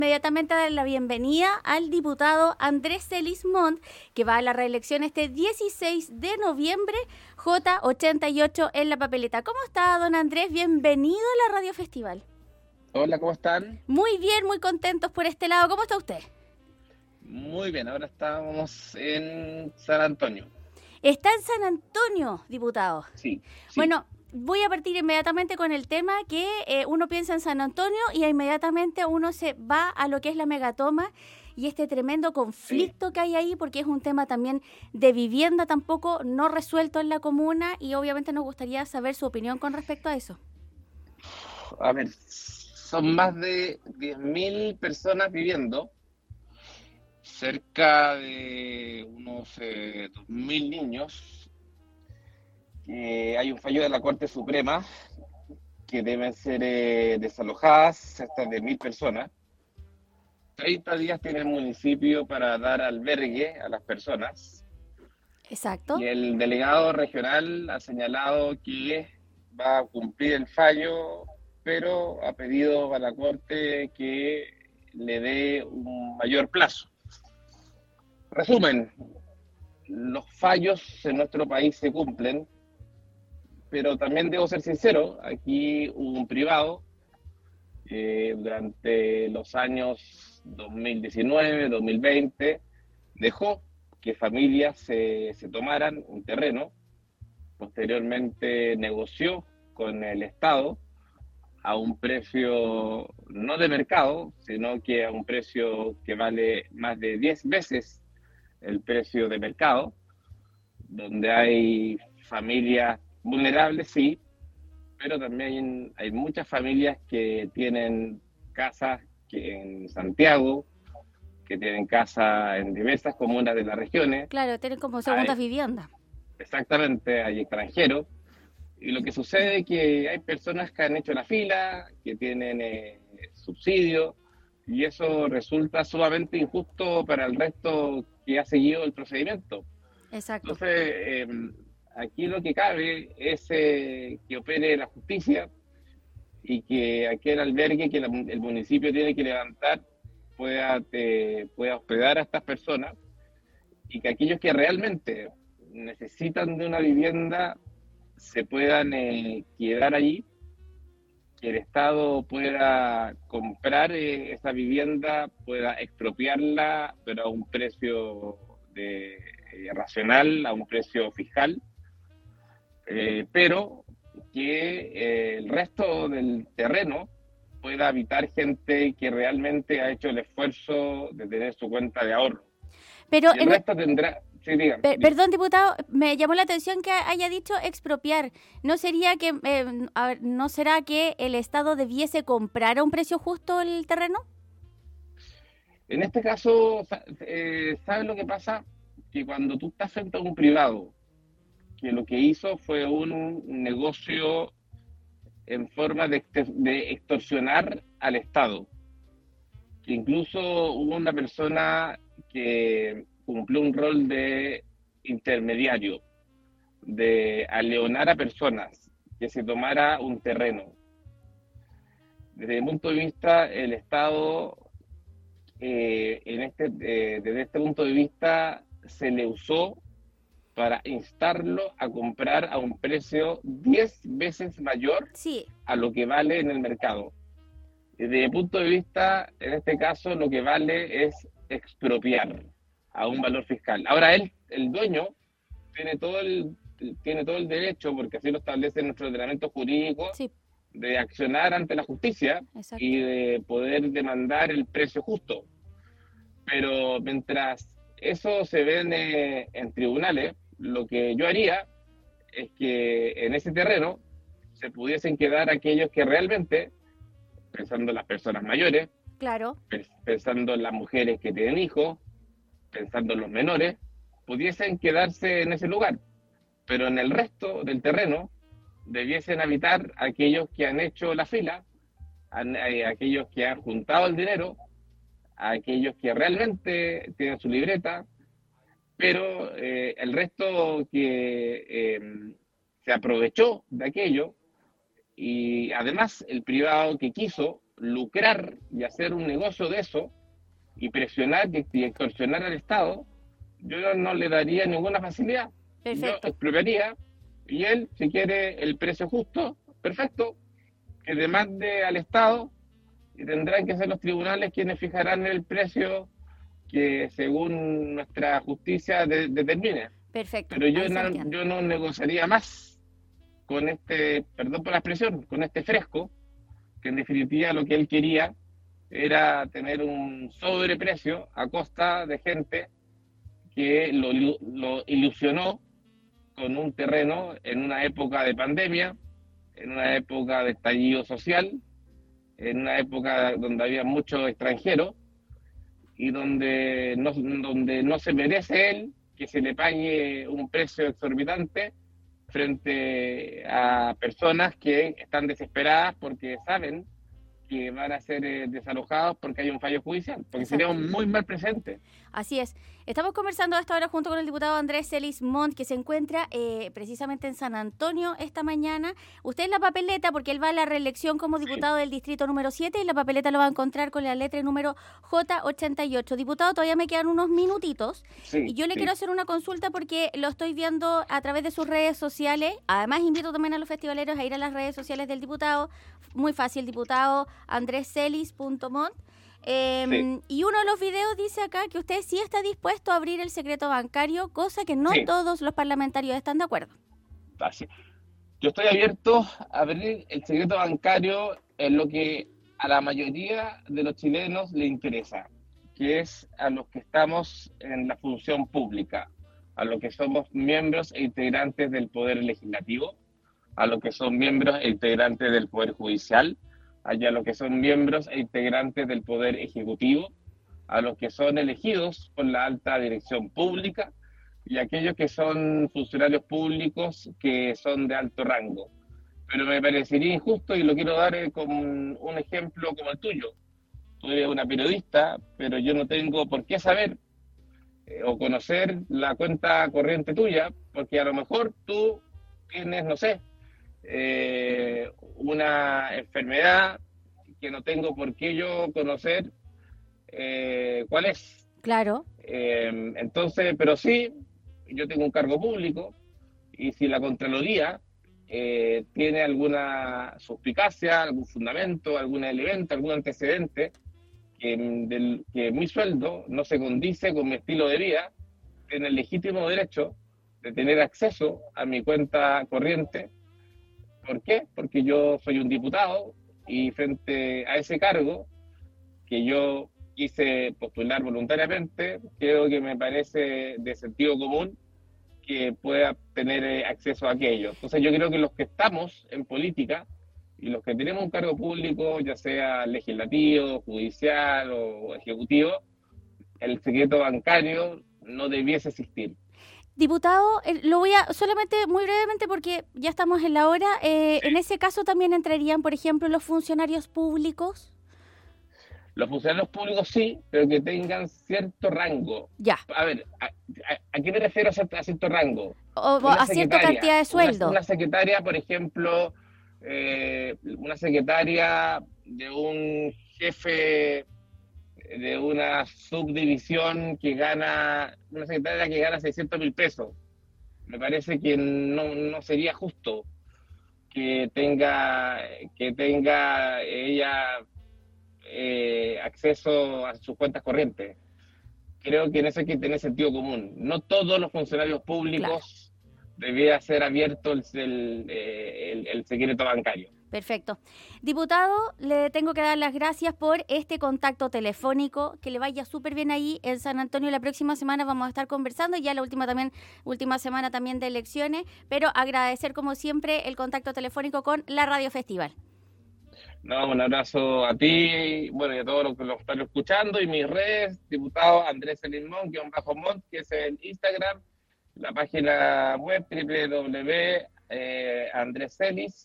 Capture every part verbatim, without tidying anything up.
Inmediatamente dar la bienvenida al diputado Andrés Celis Montt, que va a la reelección este dieciséis de noviembre, J ochenta y ocho en la papeleta. ¿Cómo está, don Andrés? Bienvenido a la Radio Festival. Hola, ¿cómo están? Muy bien, muy contentos por este lado. ¿Cómo está usted? Muy bien, ahora estamos en San Antonio. Está en San Antonio, diputado. Sí, sí. Bueno, voy a partir inmediatamente con el tema que eh, uno piensa en San Antonio y inmediatamente uno se va a lo que es la megatoma y este tremendo conflicto Sí. que hay ahí, porque es un tema también de vivienda tampoco no resuelto en la comuna y obviamente nos gustaría saber su opinión con respecto a eso. A ver, son más de diez mil personas viviendo, cerca de unos eh, dos mil niños. Eh, hay un fallo de la Corte Suprema que deben ser eh, desalojadas cerca de mil personas. treinta días tiene el municipio para dar albergue a las personas. Exacto. Y el delegado regional ha señalado que va a cumplir el fallo, pero ha pedido a la Corte que le dé un mayor plazo. Resumen, los fallos en nuestro país se cumplen, pero también debo ser sincero, aquí hubo un privado eh, durante los años dos mil diecinueve, dos mil veinte, dejó que familias se, se tomaran un terreno, posteriormente negoció con el Estado a un precio no de mercado, sino que a un precio que vale más de diez veces el precio de mercado, donde hay familias vulnerables, sí, pero también hay muchas familias que tienen casas que en Santiago, que tienen casas en diversas comunas de las regiones. Claro, tienen como segundas Hay, viviendas. exactamente, hay extranjeros. Y lo que sucede es que hay personas que han hecho la fila, que tienen eh, subsidio, y eso resulta sumamente injusto para el resto que ha seguido el procedimiento. Exacto. Entonces, eh, aquí lo que cabe es eh, que opere la justicia y que aquel albergue que la, el municipio tiene que levantar pueda, eh, pueda hospedar a estas personas y que aquellos que realmente necesitan de una vivienda se puedan eh, quedar allí, que el Estado pueda comprar eh, esa vivienda, pueda expropiarla, pero a un precio de, eh, racional, a un precio fiscal, eh, pero que eh, el resto del terreno pueda habitar gente que realmente ha hecho el esfuerzo de tener su cuenta de ahorro. Pero Y el en, resto tendrá... Sí, digan, Per- digan. Perdón, diputado, me llamó la atención que haya dicho expropiar. ¿No sería que, eh, a ver, no será que el Estado debiese comprar a un precio justo el terreno? En este caso, eh, ¿sabes lo que pasa? Que cuando tú estás frente a un privado, que lo que hizo fue un negocio en forma de, de extorsionar al Estado, que incluso hubo una persona que cumplió un rol de intermediario, de aleonar a personas, que se tomara un terreno. Desde mi punto de vista, el Estado, eh, en este, eh, desde este punto de vista, se le usó para instarlo a comprar a un precio diez veces mayor Sí. a lo que vale en el mercado. Desde mi punto de vista, en este caso, lo que vale es expropiar a un valor fiscal. Ahora, él, el dueño, tiene todo el, tiene todo el derecho, porque así lo establece nuestro ordenamiento jurídico, Sí. de accionar ante la justicia. Exacto. Y de poder demandar el precio justo. Pero mientras eso se ve en, eh, en tribunales, lo que yo haría es que en ese terreno se pudiesen quedar aquellos que realmente, pensando en las personas mayores, claro, pensando en las mujeres que tienen hijos, pensando en los menores, pudiesen quedarse en ese lugar. Pero en el resto del terreno debiesen habitar aquellos que han hecho la fila, aquellos que han juntado el dinero, aquellos que realmente tienen su libreta, pero eh, el resto que eh, se aprovechó de aquello, y además el privado que quiso lucrar y hacer un negocio de eso y presionar y extorsionar al Estado, yo no le daría ninguna facilidad. Perfecto. Yo expropiaría y él, si quiere el precio justo, perfecto, que demande al Estado y tendrán que ser los tribunales quienes fijarán el precio que según nuestra justicia de, determine. Perfecto. Pero yo no, yo no negociaría más con este, perdón por la expresión, con este fresco, que en definitiva lo que él quería era tener un sobreprecio a costa de gente que lo, lo ilusionó con un terreno en una época de pandemia, en una época de estallido social, en una época donde había muchos extranjeros y donde no, donde no se merece él que se le pague un precio exorbitante frente a personas que están desesperadas porque saben que van a ser eh, desalojados porque hay un fallo judicial, porque Exacto. sería un muy mal presente. Así es. Estamos conversando a esta hora junto con el diputado Andrés Celis Montt, que se encuentra eh, precisamente en San Antonio esta mañana. Usted en la papeleta, porque él va a la reelección como diputado sí. del distrito número siete, y la papeleta lo va a encontrar con la letra número J ochenta y ocho. Diputado, todavía me quedan unos minutitos. Sí, y yo le sí. quiero hacer una consulta porque lo estoy viendo a través de sus redes sociales. Además, invito también a los festivaleros a ir a las redes sociales del diputado. Muy fácil, diputado andrés celis punto montt. Eh, sí. Y uno de los videos dice acá que usted sí está dispuesto a abrir el secreto bancario, cosa que no sí. todos los parlamentarios están de acuerdo. Así. Yo estoy abierto a abrir el secreto bancario en lo que a la mayoría de los chilenos le interesa, que es a los que estamos en la función pública, a los que somos miembros e integrantes del Poder Legislativo, a los que son miembros e integrantes del Poder Judicial, a los que son miembros e integrantes del Poder Ejecutivo, a los que son elegidos por la alta dirección pública y a aquellos que son funcionarios públicos que son de alto rango. Pero me parecería injusto, y lo quiero dar con un ejemplo como el tuyo. Tú eres una periodista, pero yo no tengo por qué saber eh, o conocer la cuenta corriente tuya, porque a lo mejor tú tienes, no sé, Eh, una enfermedad que no tengo por qué yo conocer eh, cuál es. Claro. Eh, entonces, pero sí, yo tengo un cargo público y si la Contraloría eh, tiene alguna suspicacia, algún fundamento, algún elemento, algún antecedente que, del, que mi sueldo no se condice con mi estilo de vida, tiene el legítimo derecho de tener acceso a mi cuenta corriente. ¿Por qué? Porque yo soy un diputado y frente a ese cargo que yo quise postular voluntariamente, creo que me parece de sentido común que pueda tener acceso a aquello. Entonces yo creo que los que estamos en política y los que tenemos un cargo público, ya sea legislativo, judicial o ejecutivo, el secreto bancario no debiese existir. Diputado, eh, lo voy a solamente muy brevemente porque ya estamos en la hora. Eh, ¿En ese caso también entrarían, por ejemplo, los funcionarios públicos? Los funcionarios públicos sí, pero que tengan cierto rango. Ya. A ver, ¿a, a, a qué me refiero a cierto, a cierto rango? O, o a cierta cantidad de sueldo. Una, una secretaria, por ejemplo, eh, una secretaria de un jefe de una subdivisión que gana, una secretaria que gana seiscientos mil pesos. Me parece que no, no sería justo que tenga, que tenga ella eh, acceso a sus cuentas corrientes. Creo que en eso hay que tener sentido común. No todos los funcionarios públicos claro. debía ser abierto el, el, el, el secreto bancario. Perfecto. Diputado, le tengo que dar las gracias por este contacto telefónico, que le vaya súper bien ahí en San Antonio. La próxima semana vamos a estar conversando, ya la última también última semana también de elecciones, pero agradecer como siempre el contacto telefónico con la Radio Festival. No, un abrazo a ti, bueno, y a todos los que lo están escuchando, y mis redes, diputado Andrés Celis Montt, guión bajo Montt, que es el Instagram, la página web doble u doble u doble u punto andrés celis.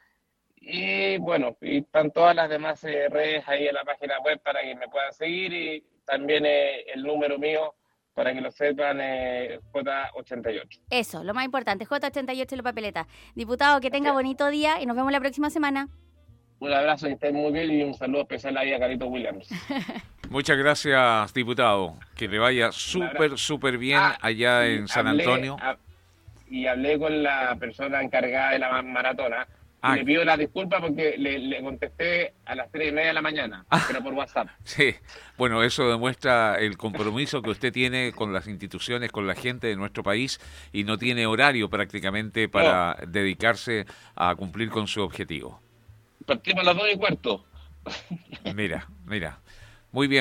Y bueno, y están todas las demás eh, redes ahí en la página web para que me puedan seguir, y también eh, el número mío para que lo sepan, eh, J ochenta y ocho. Eso, lo más importante, J ochenta y ocho en la papeleta. Diputado, que tenga bonito día y nos vemos la próxima semana. Un abrazo, que estén muy bien y un saludo especial ahí a Carito Williams. Muchas gracias, diputado. Que le vaya súper, súper bien Ah, allá y en San hablé, Antonio. a- y hablé con la persona encargada de la ma- maratona. Y Ah. le pido la disculpa porque le, le contesté a las tres y media de la mañana, pero por WhatsApp. Sí, bueno, eso demuestra el compromiso que usted tiene con las instituciones, con la gente de nuestro país y no tiene horario prácticamente para dedicarse a cumplir con su objetivo. Partimos a las dos y cuarto. Mira, mira. Muy bien.